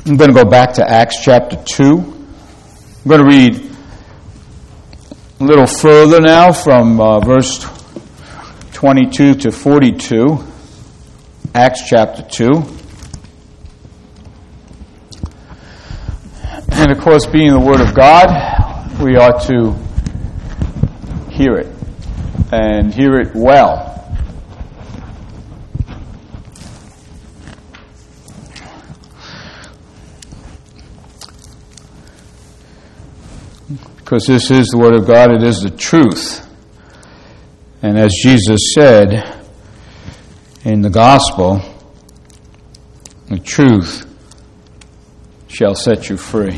I'm going to go back to Acts chapter 2. I'm going to read a little further now from verse 22 to 42. Acts chapter 2. And of course, being the Word of God, we ought to hear it, and hear it well. Because this is the Word of God, it is the truth. And as Jesus said in the Gospel, the truth shall set you free.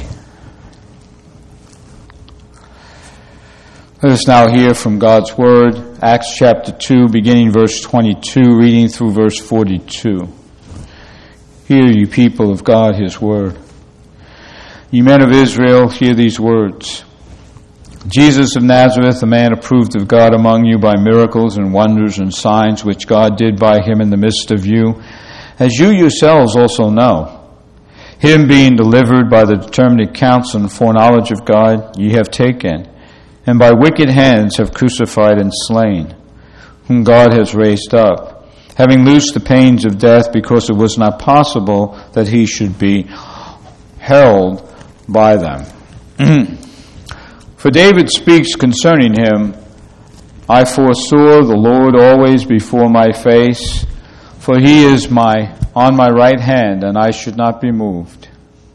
Let us now hear from God's Word, Acts chapter 2, beginning verse 22, reading through verse 42. Hear, you people of God, His Word. Ye men of Israel, hear these words. Jesus of Nazareth, a man approved of God among you by miracles and wonders and signs which God did by him in the midst of you, as you yourselves also know. Him being delivered by the determinate counsel and foreknowledge of God, ye have taken, and by wicked hands have crucified and slain, whom God has raised up, having loosed the pains of death, because it was not possible that he should be held by them. For David speaks concerning him, I foresaw the Lord always before my face, for he is on my right hand, and I should not be moved.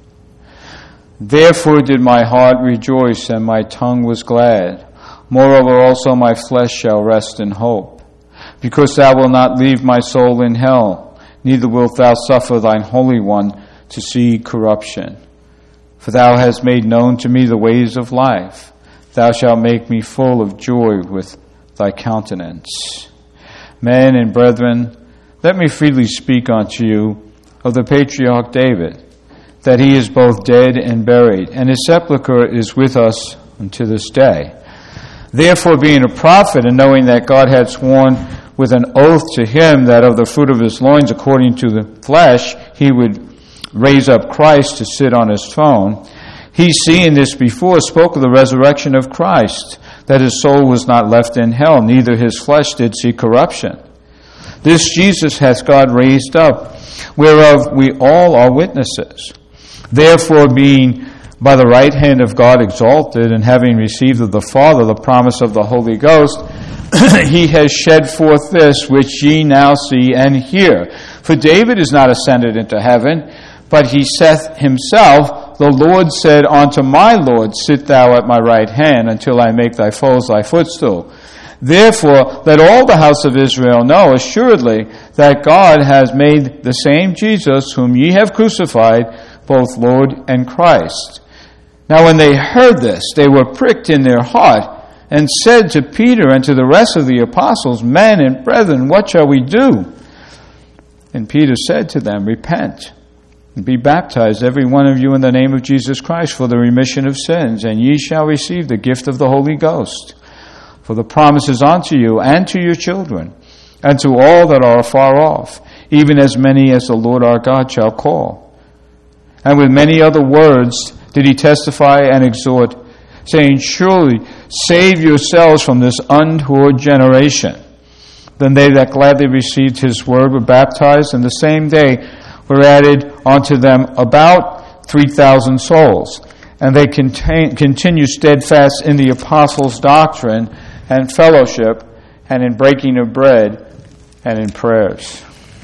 Therefore did my heart rejoice, and my tongue was glad. Moreover also my flesh shall rest in hope, because thou wilt not leave my soul in hell, neither wilt thou suffer thine Holy One to see corruption. For thou hast made known to me the ways of life. Thou shalt make me full of joy with thy countenance. Men and brethren, let me freely speak unto you of the patriarch David, that he is both dead and buried, and his sepulchre is with us unto this day. Therefore, being a prophet, and knowing that God had sworn with an oath to him that of the fruit of his loins, according to the flesh, he would raise up Christ to sit on his throne, he, seeing this before, spoke of the resurrection of Christ, that his soul was not left in hell, neither his flesh did see corruption. This Jesus hath God raised up, whereof we all are witnesses. Therefore, being by the right hand of God exalted, and having received of the Father the promise of the Holy Ghost, he has shed forth this which ye now see and hear. For David is not ascended into heaven, but he saith himself, the Lord said unto my Lord, sit thou at my right hand, until I make thy foes thy footstool. Therefore, let all the house of Israel know assuredly that God has made the same Jesus, whom ye have crucified, both Lord and Christ. Now when they heard this, they were pricked in their heart, and said to Peter and to the rest of the apostles, Men and brethren, what shall we do? And Peter said to them, Repent, and be baptized, every one of you, in the name of Jesus Christ, for the remission of sins, and ye shall receive the gift of the Holy Ghost. For the promise is unto you, and to your children, and to all that are afar off, even as many as the Lord our God shall call. And with many other words did he testify and exhort, saying, Surely save yourselves from this untoward generation. Then they that gladly received his word were baptized, and the same day were added unto them about 3,000 souls. And they continued steadfast in the apostles' doctrine and fellowship, and in breaking of bread, and in prayers.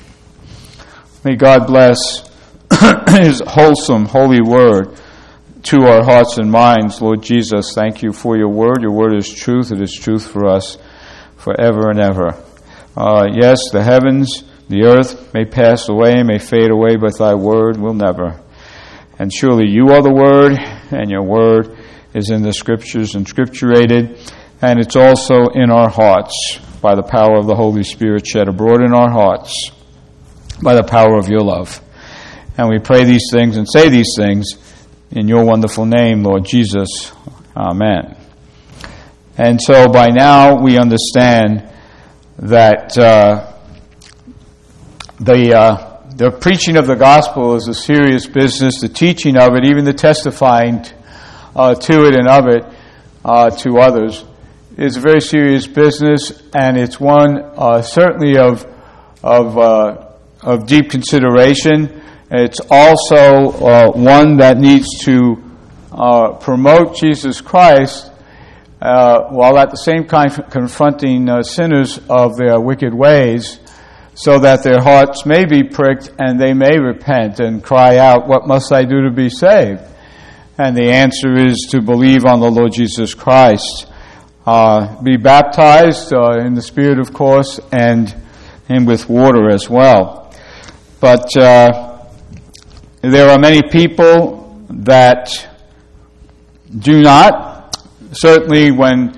May God bless his wholesome, holy word to our hearts and minds. Lord Jesus, thank you for your word. Your word is truth. It is truth for us forever and ever. Yes, the heavens, the earth may pass away, may fade away, but thy word will never. And surely you are the word, and your word is in the scriptures and scripturated, and it's also in our hearts by the power of the Holy Spirit shed abroad in our hearts by the power of your love. And we pray these things and say these things in your wonderful name, Lord Jesus. Amen. And so by now we understand that the The preaching of the gospel is a serious business. The teaching of it, even the testifying to it and of it to others, is a very serious business, and it's one certainly of deep consideration. It's also one that needs to promote Jesus Christ, while at the same time confronting sinners of their wicked ways, so that their hearts may be pricked and they may repent and cry out, "What must I do to be saved?" And the answer is to believe on the Lord Jesus Christ. Be baptized in the Spirit, of course, and with water as well. But there are many people that do not. Certainly when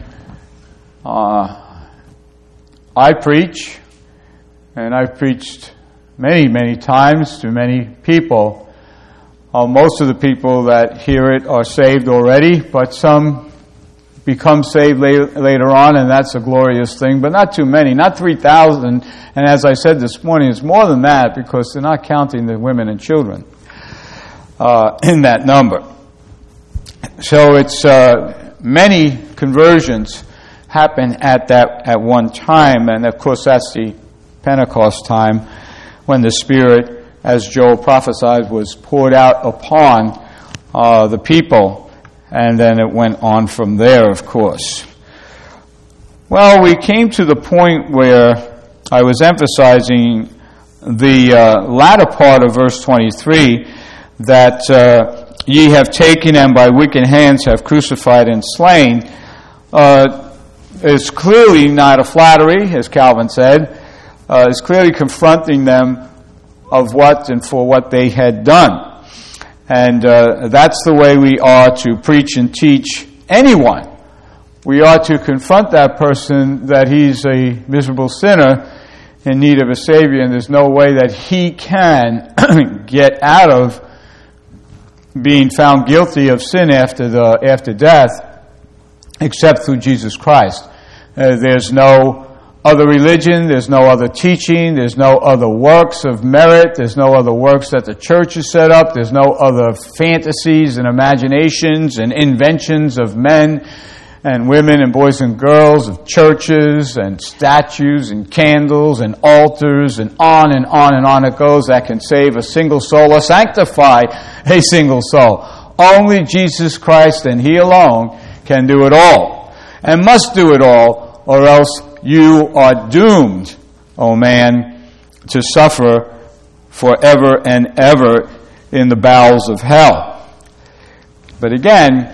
I preach, and I've preached many times to many people, most of the people that hear it are saved already, but some become saved later on, and that's a glorious thing, but not too many, not 3,000. And as I said this morning, it's more than that, because they're not counting the women and children in that number. So it's many conversions happen at one time, and of course that's the Pentecost time, when the Spirit, as Joel prophesied, was poured out upon the people, and then it went on from there, of course. Well, we came to the point where I was emphasizing the latter part of verse 23, that ye have taken and by wicked hands have crucified and slain. It's clearly not a flattery, as Calvin said. It's clearly confronting them of what and for what they had done. And that's the way we are to preach and teach anyone. We are to confront that person that he's a miserable sinner in need of a Savior, and there's no way that he can get out of being found guilty of sin after death, except through Jesus Christ. There's no other religion, there's no other teaching, there's no other works of merit, there's no other works that the church has set up, there's no other fantasies and imaginations and inventions of men and women and boys and girls, of churches and statues and candles and altars and on and on and on it goes, that can save a single soul or sanctify a single soul. Only Jesus Christ and He alone can do it all, and must do it all, or else you are doomed, O man, to suffer forever and ever in the bowels of hell. But again,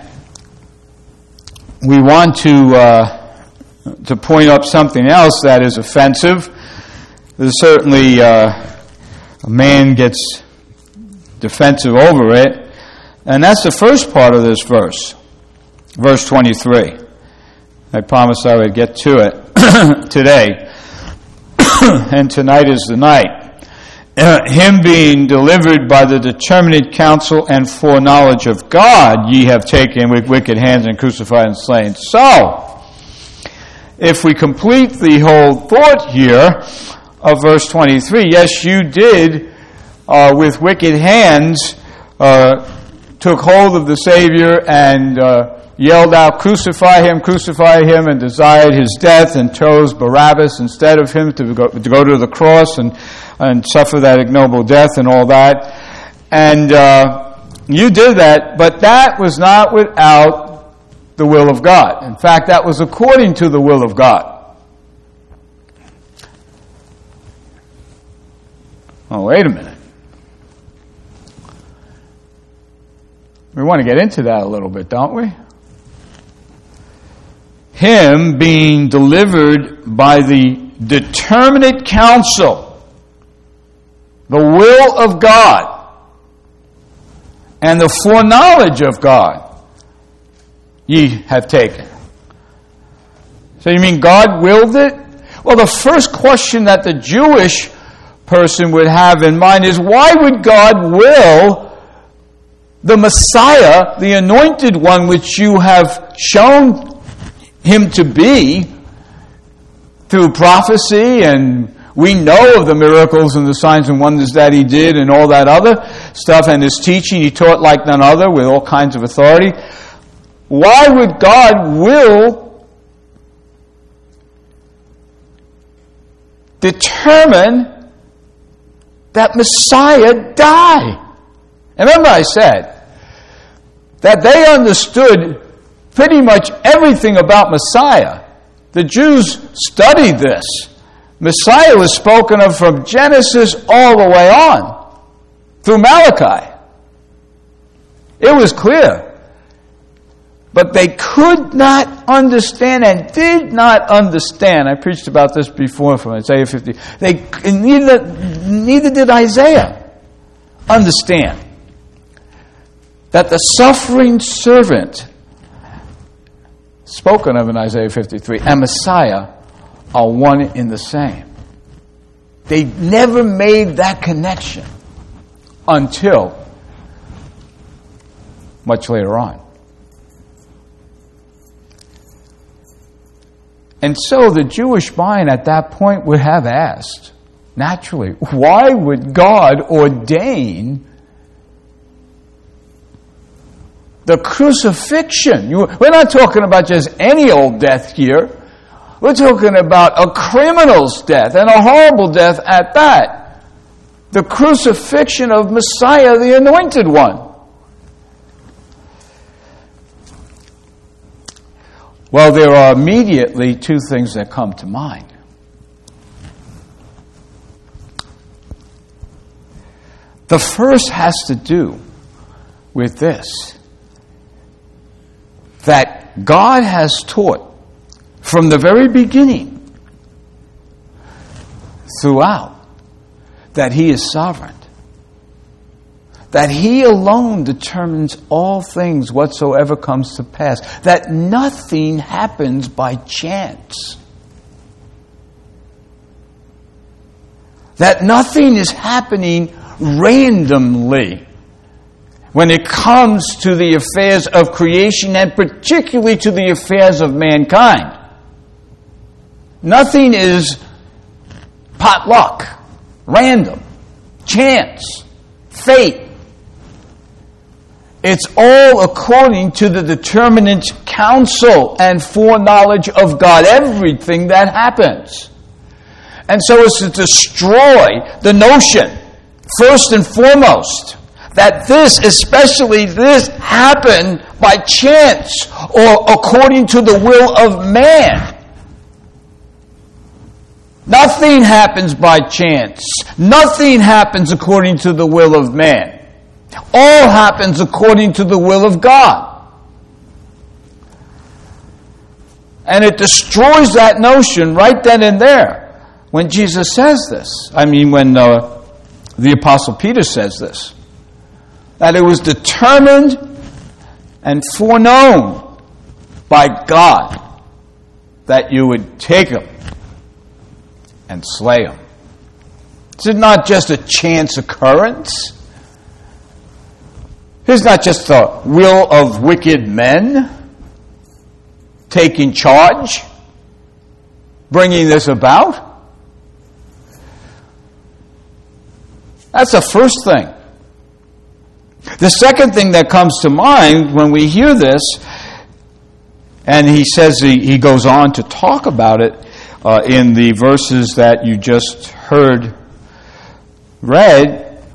we want to point up something else that is offensive. There's certainly a man gets defensive over it, and that's the first part of this verse, verse 23. I promised I would get to it today, and tonight is the night. Him being delivered by the determinate counsel and foreknowledge of God, ye have taken with wicked hands and crucified and slain. So, if we complete the whole thought here of verse 23, yes, you did, with wicked hands, took hold of the Savior and yelled out, crucify him, and desired his death, and chose Barabbas instead of him to go to the cross and suffer that ignoble death and all that. And you did that, but that was not without the will of God. In fact, that was according to the will of God. Oh, wait a minute. We want to get into that a little bit, don't we? Him being delivered by the determinate counsel, the will of God, and the foreknowledge of God, ye have taken. So you mean God willed it? Well, the first question that the Jewish person would have in mind is, why would God will the Messiah, the anointed one, which you have shown him to be through prophecy and We know of the miracles and the signs and wonders that he did and all that other stuff, and his teaching. He taught like none other with all kinds of authority. Why would God will determine that Messiah die? And remember I said that they understood pretty much everything about Messiah. The Jews studied this. Messiah was spoken of from Genesis all the way on, through Malachi. It was clear. But they could not understand and did not understand. I preached about this before from Isaiah 50. Neither did Isaiah understand that the suffering servant spoken of in Isaiah 53 and Messiah are one in the same. They never made that connection until much later on. And so the Jewish mind at that point would have asked, naturally, why would God ordain the crucifixion? We're not talking about just any old death here. We're talking about a criminal's death, and a horrible death at that. The crucifixion of Messiah, the Anointed One. Well, there are immediately two things that come to mind. The first has to do with this, that God has taught from the very beginning throughout that he is sovereign, that he alone determines all things whatsoever comes to pass, that nothing happens by chance, that nothing is happening randomly when it comes to the affairs of creation and particularly to the affairs of mankind. Nothing is potluck, random, chance, fate. It's all according to the determinate counsel and foreknowledge of God, everything that happens. And so it's to destroy the notion, first and foremost, that especially this, happened by chance or according to the will of man. Nothing happens by chance. Nothing happens according to the will of man. All happens according to the will of God. And it destroys that notion right then and there when Jesus says this. I mean, when the Apostle Peter says this. That it was determined and foreknown by God that you would take him and slay him. This is not just a chance occurrence. This is not just the will of wicked men taking charge, bringing this about. That's the first thing. The second thing that comes to mind when we hear this, and he says he goes on to talk about it in the verses that you just heard read,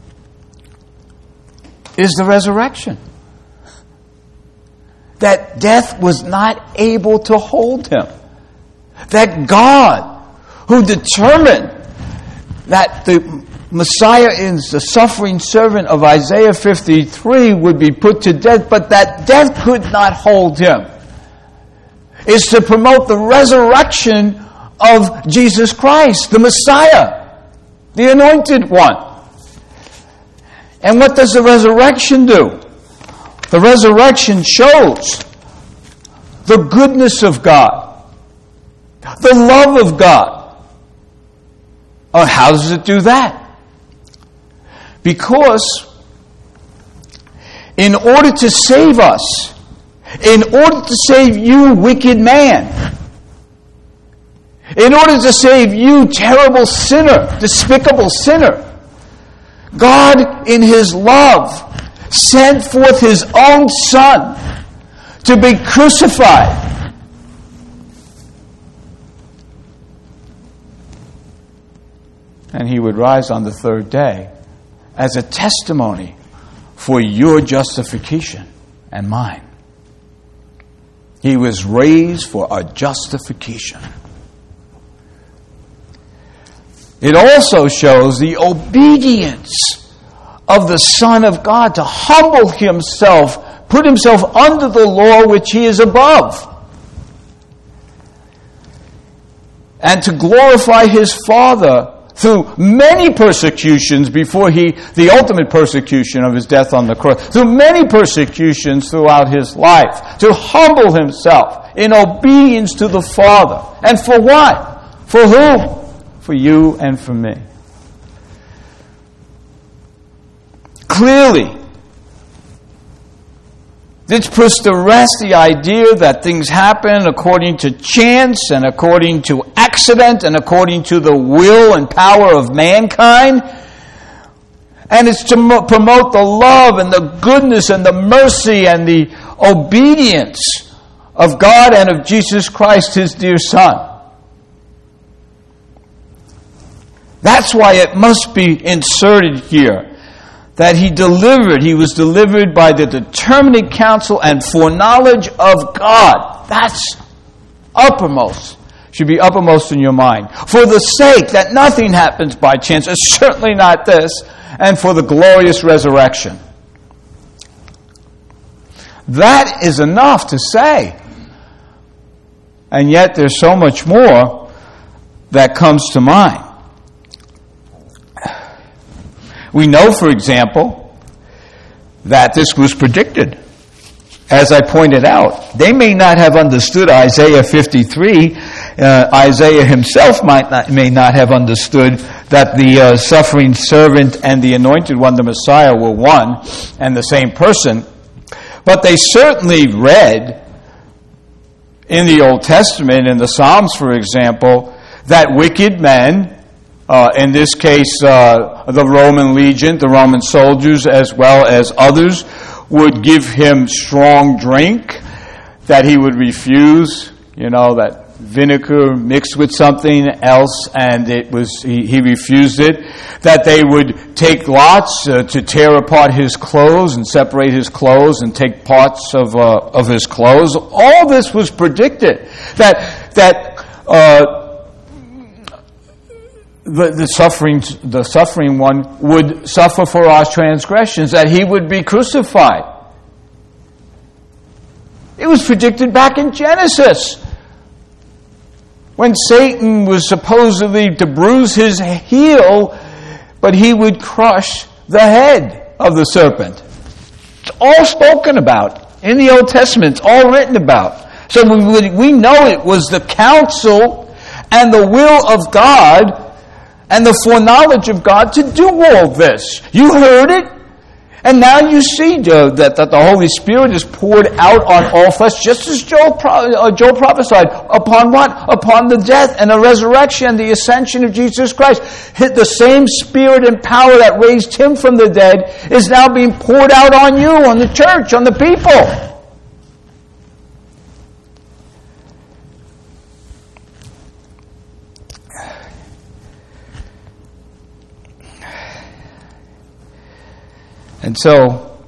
is the resurrection. That death was not able to hold him. That God, who determined that the Messiah is the suffering servant of Isaiah 53 would be put to death, but that death could not hold him, is to promote the resurrection of Jesus Christ, the Messiah, the Anointed One. And what does the resurrection do? The resurrection shows the goodness of God, the love of God. Oh, how does it do that? Because in order to save us, in order to save you, wicked man, In order to save you, terrible sinner, despicable sinner, God, in His love, sent forth His own Son to be crucified. And He would rise on the third day as a testimony for your justification and mine. He was raised for our justification. It also shows the obedience of the Son of God to humble Himself, put Himself under the law which He is above, and to glorify His Father through many persecutions before the ultimate persecution of His death on the cross, through many persecutions throughout His life, to humble Himself in obedience to the Father. And for what? For whom? For you and for me. Clearly, this puts to rest the idea that things happen according to chance and according to accident and according to the will and power of mankind. And it's to promote the love and the goodness and the mercy and the obedience of God and of Jesus Christ, His dear Son. That's why it must be inserted here that He was delivered by the determining counsel and foreknowledge of God. That's uppermost. Should be uppermost in your mind. For the sake that nothing happens by chance, certainly not this, and for the glorious resurrection. That is enough to say. And yet there's so much more that comes to mind. We know, for example, that this was predicted. As I pointed out, they may not have understood Isaiah 53. Isaiah himself may not have understood that the suffering servant and the anointed one, the Messiah, were one and the same person. But they certainly read in the Old Testament, in the Psalms, for example, that wicked men, in this case, the Roman legion, the Roman soldiers, as well as others, would give him strong drink that he would refuse. That vinegar mixed with something else, and he refused it. That they would take lots to tear apart his clothes and separate his clothes and take parts of his clothes. All this was predicted. The suffering one would suffer for our transgressions, that he would be crucified. It was predicted back in Genesis, when Satan was supposedly to bruise his heel, but he would crush the head of the serpent. It's all spoken about in the Old Testament. It's all written about. So we know it was the counsel and the will of God and the foreknowledge of God to do all this. You heard it, and now you see that the Holy Spirit is poured out on all flesh, just as Joel prophesied. Upon what? Upon the death and the resurrection and the ascension of Jesus Christ. The same Spirit and power that raised Him from the dead is now being poured out on you, on the church, on the people. And so,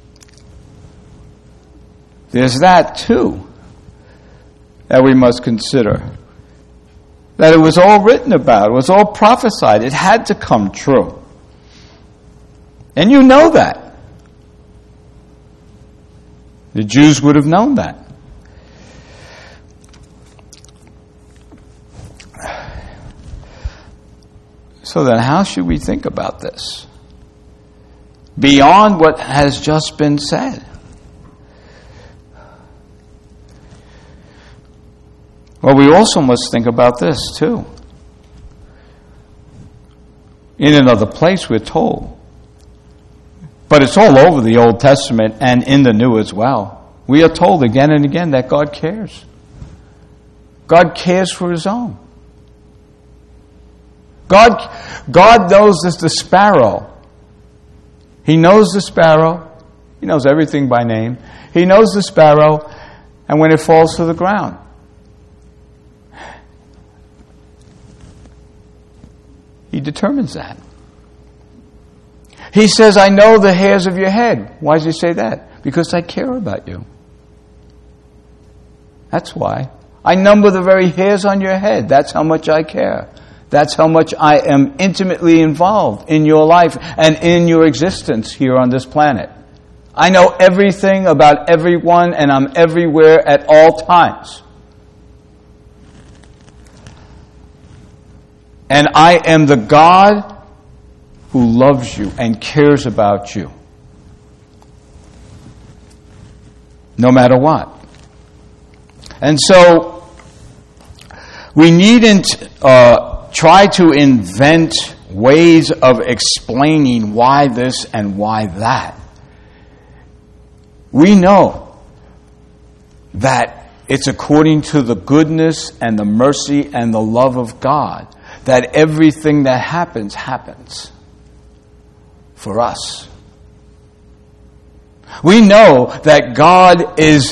there's that too that we must consider. That it was all written about, it was all prophesied, it had to come true. And you know that. The Jews would have known that. So then how should we think about this? Beyond what has just been said. Well, we also must think about this too. In another place we're told, but it's all over the Old Testament and in the New as well. We are told again and again that God cares. God cares for His own. God knows this, the sparrow. He knows the sparrow. He knows everything by name. He knows the sparrow, and when it falls to the ground. He determines that. He says, I know the hairs of your head. Why does he say that? Because I care about you. That's why. I number the very hairs on your head. That's how much I care. That's how much I am intimately involved in your life and in your existence here on this planet. I know everything about everyone, and I'm everywhere at all times. And I am the God who loves you and cares about you, no matter what. And so, we needn't try to invent ways of explaining why this and why that. We know that it's according to the goodness and the mercy and the love of God that everything that happens for us. We know that God is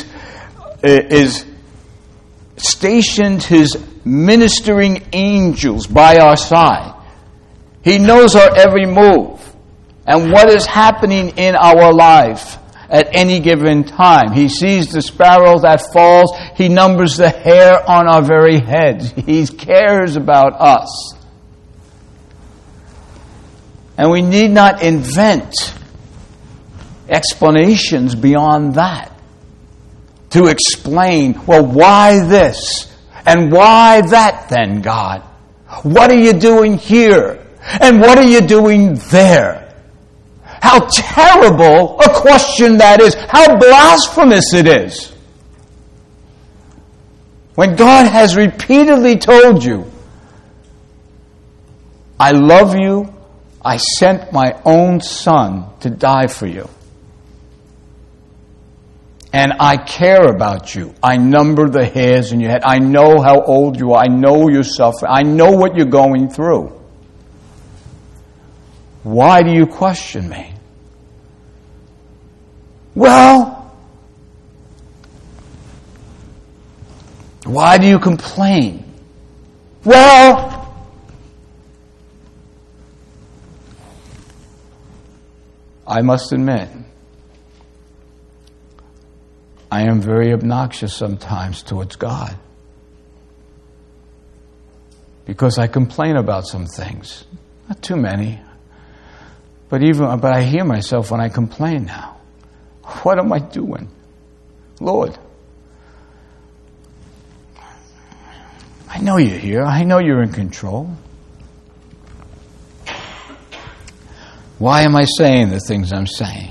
stationed His ministering angels by our side. He knows our every move and what is happening in our life at any given time. He sees the sparrow that falls. He numbers the hair on our very heads. He cares about us. And we need not invent explanations beyond that to explain, well, why this? And why that then, God? What are you doing here? And what are you doing there? How terrible a question that is. How blasphemous it is. When God has repeatedly told you, I love you, I sent my own Son to die for you. And I care about you. I number the hairs in your head. I know how old you are. I know your suffering. I know what you're going through. Why do you question me? Well, why do you complain? Well, I must admit, I am very obnoxious sometimes towards God. Because I complain about some things. Not too many. But I hear myself when I complain now. What am I doing? Lord, I know you're here. I know you're in control. Why am I saying the things I'm saying?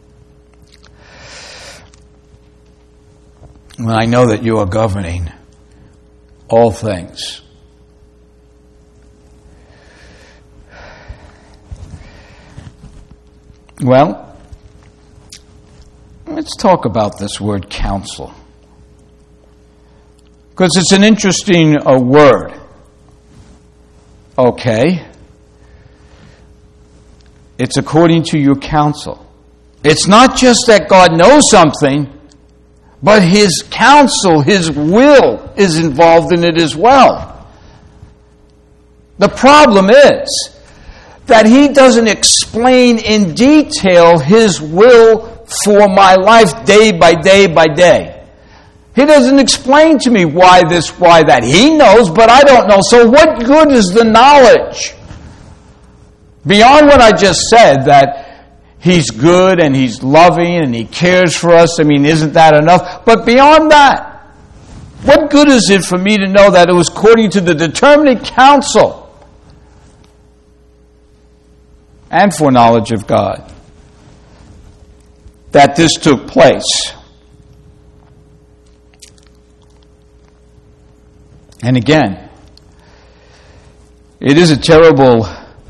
When I know that you are governing all things. Well, let's talk about this word counsel. Because it's an interesting word. Okay. It's according to your counsel. It's not just that God knows something, but His counsel, His will is involved in it as well. The problem is that He doesn't explain in detail His will for my life day by day by day. He doesn't explain to me why this, why that. He knows, but I don't know. So what good is the knowledge? Beyond what I just said, that He's good and He's loving and He cares for us. I mean, isn't that enough? But beyond that, what good is it for me to know that it was according to the determining counsel and foreknowledge of God that this took place? And again, it is a terrible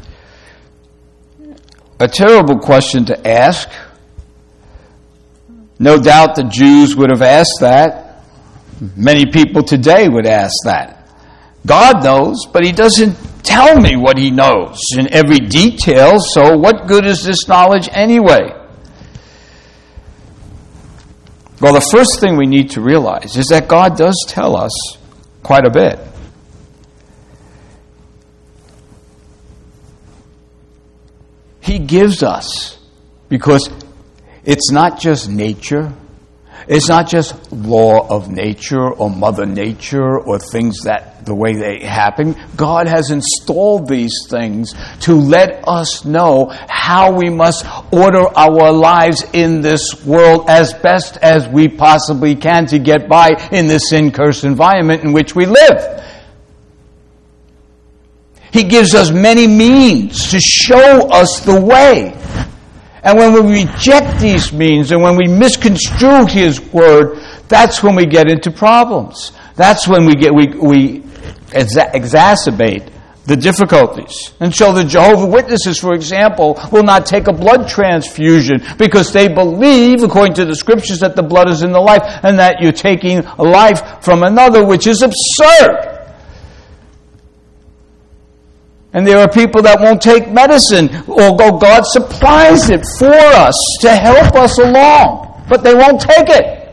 question to ask. No doubt the Jews would have asked that. Many people today would ask that. God knows, but He doesn't tell me what he knows in every detail, so what good is this knowledge anyway? Well, the first thing we need to realize is that God does tell us quite a bit. He gives us, because it's not just nature, it's not just law of nature or Mother Nature or things that the way they happen. God has installed these things to let us know how we must order our lives in this world as best as we possibly can to get by in this sin-cursed environment in which we live. He gives us many means to show us the way. And when we reject these means and when we misconstrue His Word, that's when we get into problems. That's when we exacerbate the difficulties. And so the Jehovah's Witnesses, for example, will not take a blood transfusion because they believe, according to the Scriptures, that the blood is in the life and that you're taking a life from another, which is absurd. And there are people that won't take medicine, although God supplies it for us to help us along, but they won't take it.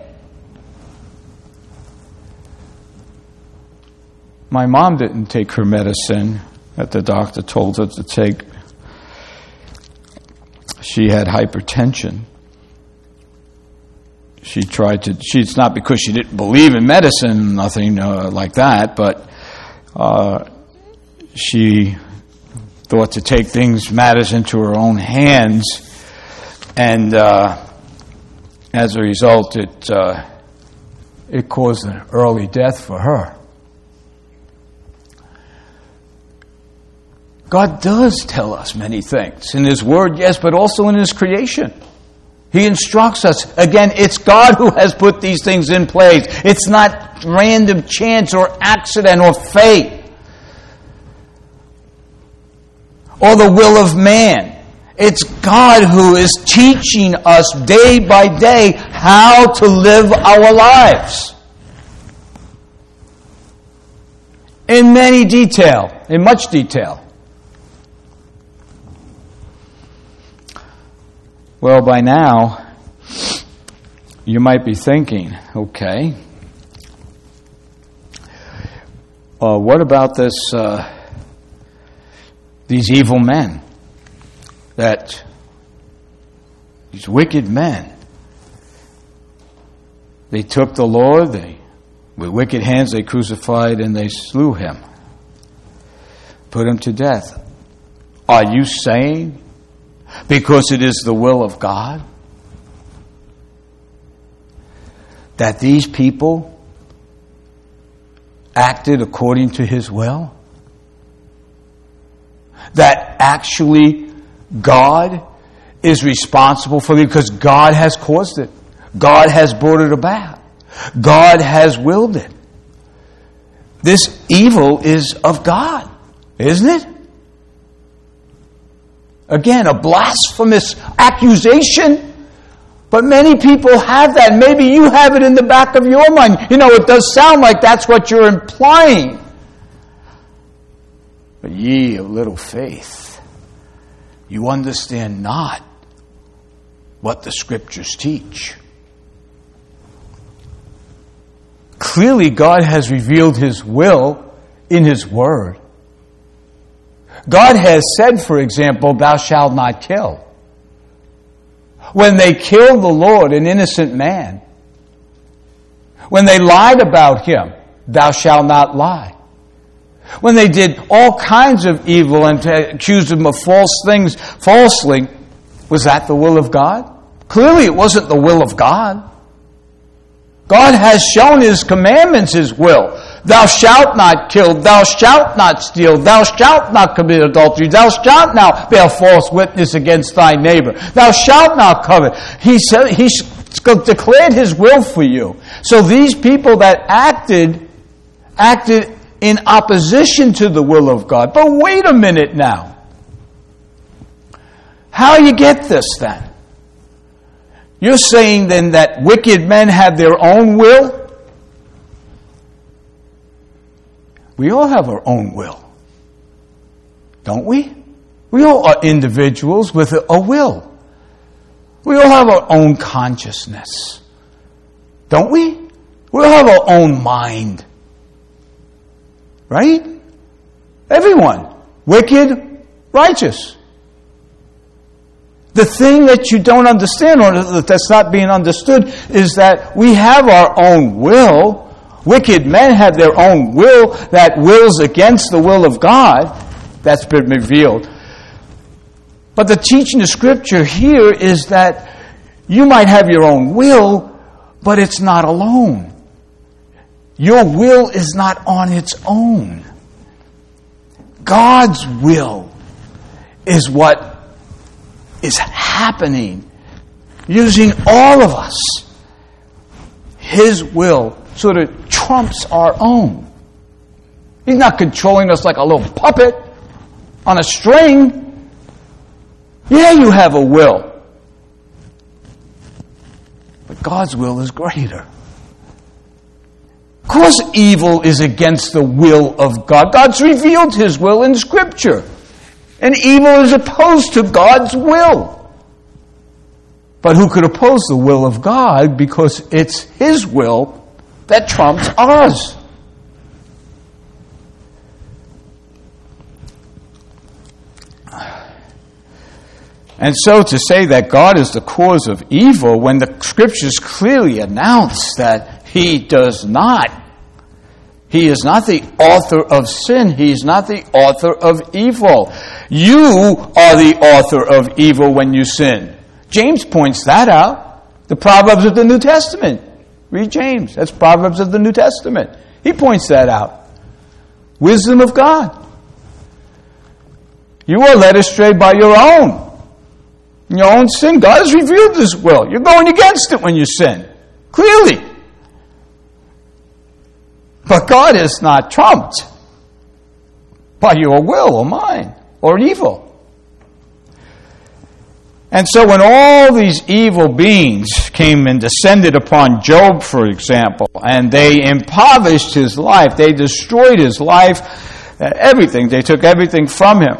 My mom didn't take her medicine that the doctor told her to take. She had hypertension. It's not because she didn't believe in medicine, nothing like that, but she thought to take matters into her own hands, and as a result, it caused an early death for her. God does tell us many things in His Word, yes, but also in His creation. He instructs us. Again, it's God who has put these things in place. It's not random chance or accident or fate, or the will of man. It's God who is teaching us day by day how to live our lives. In much detail. Well, by now, you might be thinking, okay, what about these evil men, these wicked men? They took the Lord, with wicked hands they crucified and they slew Him, put Him to death. Are you saying, because it is the will of God, that these people acted according to His will? That actually God is responsible for it because God has caused it. God has brought it about. God has willed it. This evil is of God, isn't it? Again, a blasphemous accusation. But many people have that. Maybe you have it in the back of your mind. It does sound like that's what you're implying. But ye of little faith, you understand not what the Scriptures teach. Clearly, God has revealed His will in His Word. God has said, for example, thou shalt not kill. When they killed the Lord, an innocent man, when they lied about Him, thou shalt not lie. When they did all kinds of evil and accused Him of false things falsely, was that the will of God? Clearly it wasn't the will of God. God has shown His commandments, His will. Thou shalt not kill, thou shalt not steal, thou shalt not commit adultery, thou shalt not bear false witness against thy neighbor, thou shalt not covet. He said, He declared His will for you. So these people that acted in opposition to the will of God. But wait a minute now. How you get this then? You're saying then that wicked men have their own will? We all have our own will. Don't we? We all are individuals with a will. We all have our own consciousness. Don't we? We all have our own mind. Right? Everyone. Wicked, righteous. The thing that you don't understand, or that's not being understood, is that we have our own will. Wicked men have their own will that wills against the will of God. That's been revealed. But the teaching of Scripture here is that you might have your own will, but it's not alone. Your will is not on its own. God's will is what is happening, using all of us. His will sort of trumps our own. He's not controlling us like a little puppet on a string. Yeah, you have a will. But God's will is greater. Of course evil is against the will of God. God's revealed His will in Scripture. And evil is opposed to God's will. But who could oppose the will of God? Because it's His will that trumps ours. And so to say that God is the cause of evil when the Scriptures clearly announce that He does not. He is not the author of sin. He is not the author of evil. You are the author of evil when you sin. James points that out. The Proverbs of the New Testament. Read James. That's Proverbs of the New Testament. He points that out. Wisdom of God. You are led astray by your own sin. God has revealed His will. You're going against it when you sin. Clearly. But God is not trumped by your will or mine or evil. And so when all these evil beings came and descended upon Job, for example, and they impoverished his life, they destroyed his life, everything, they took everything from him.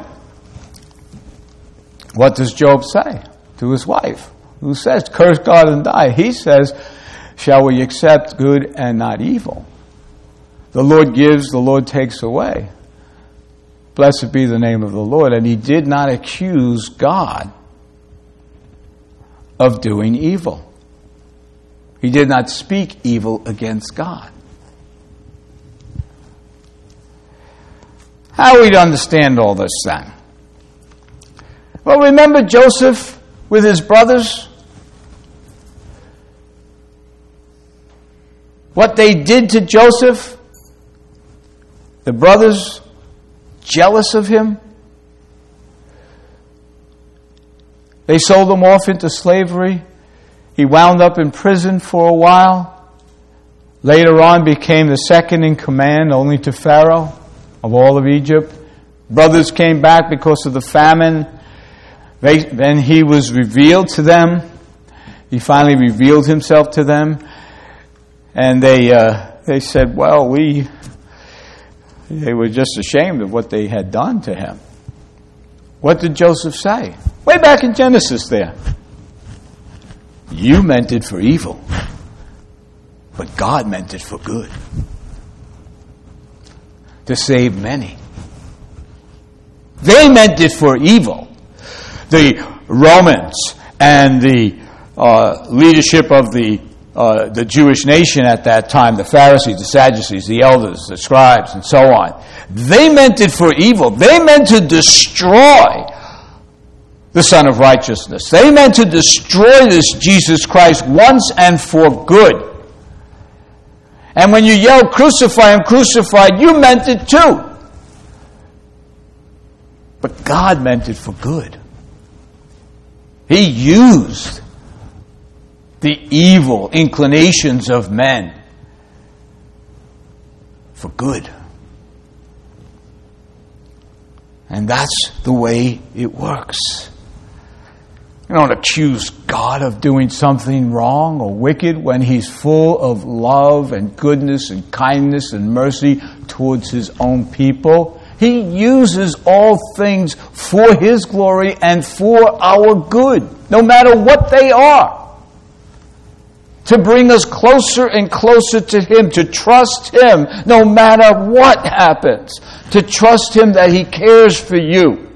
What does Job say to his wife? Who says, curse God and die? He says, shall we accept good and not evil? The Lord gives, the Lord takes away. Blessed be the name of the Lord. And he did not accuse God of doing evil. He did not speak evil against God. How are we to understand all this then? Well, remember Joseph with his brothers? What they did to Joseph? The brothers jealous of him? They sold him off into slavery. He wound up in prison for a while. Later on became the second in command only to Pharaoh of all of Egypt. Brothers came back because of the famine. Then he was revealed to them. He finally revealed himself to them. And they said, well, they were just ashamed of what they had done to him. What did Joseph say? Way back in Genesis there. You meant it for evil, but God meant it for good. To save many. They meant it for evil. The Romans and the leadership of the Jewish nation at that time, the Pharisees, the Sadducees, the elders, the scribes, and so on. They meant it for evil. They meant to destroy the Son of Righteousness. They meant to destroy this Jesus Christ once and for good. And when you yelled, crucify him, crucified, you meant it too. But God meant it for good. He used the evil inclinations of men for good. And that's the way it works. You don't accuse God of doing something wrong or wicked when He's full of love and goodness and kindness and mercy towards His own people. He uses all things for His glory and for our good, no matter what they are, to bring us closer and closer to Him, to trust Him no matter what happens, to trust Him that He cares for you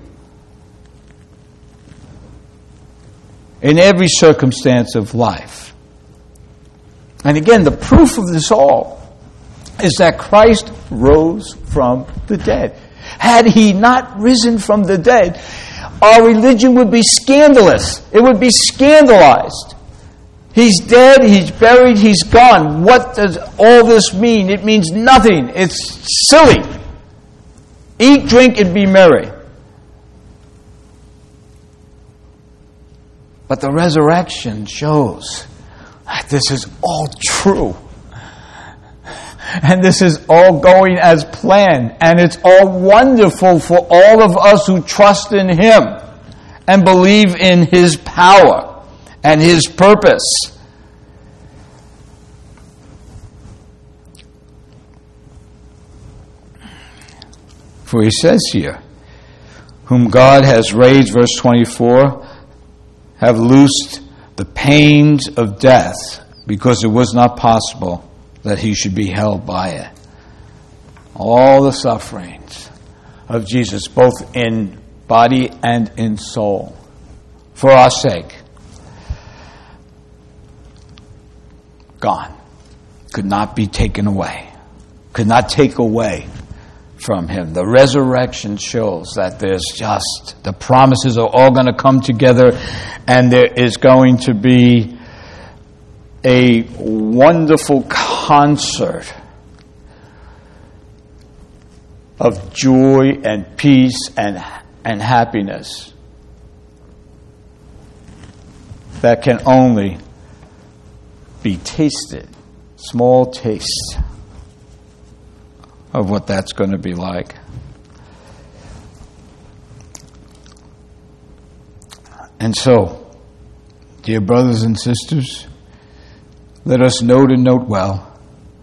in every circumstance of life. And again, the proof of this all is that Christ rose from the dead. Had He not risen from the dead, our religion would be scandalous. It would be scandalized. He's dead, He's buried, He's gone. What does all this mean? It means nothing. It's silly. Eat, drink, and be merry. But the resurrection shows that this is all true. And this is all going as planned. And it's all wonderful for all of us who trust in Him and believe in His power and His purpose. For He says here, whom God has raised, verse 24, have loosed the pains of death, because it was not possible that He should be held by it. All the sufferings of Jesus, both in body and in soul, for our sake, gone. Could not be taken away. Could not take away from Him. The resurrection shows that there's just, the promises are all going to come together, and there is going to be a wonderful concert of joy and peace and happiness that can only be tasted, small taste of what that's going to be like. And so, dear brothers and sisters, let us note and note well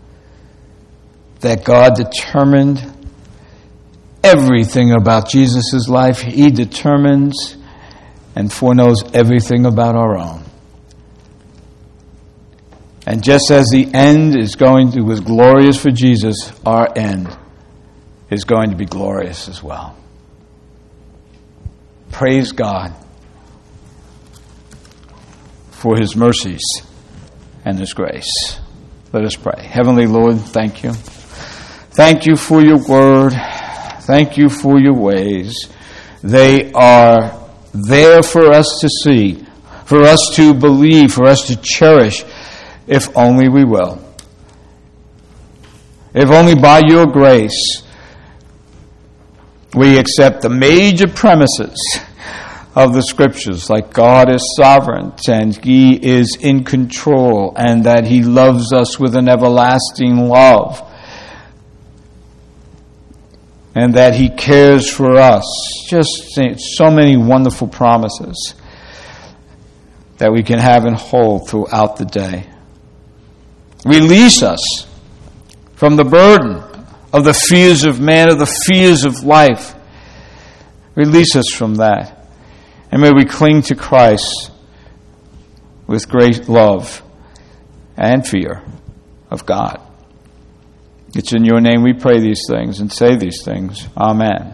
that God determined everything about Jesus' life. He determines and foreknows everything about our own. And just as the end was glorious for Jesus, our end is going to be glorious as well. Praise God for His mercies and His grace. Let us pray. Heavenly Lord, thank You. Thank You for Your word. Thank You for Your ways. They are there for us to see, for us to believe, for us to cherish, if only we will. If only by Your grace we accept the major premises of the Scriptures, like God is sovereign and He is in control, and that He loves us with an everlasting love, and that He cares for us. Just so many wonderful promises that we can have and hold throughout the day. Release us from the burden of the fears of man, of the fears of life. Release us from that. And may we cling to Christ with great love and fear of God. It's in Your name we pray these things and say these things. Amen.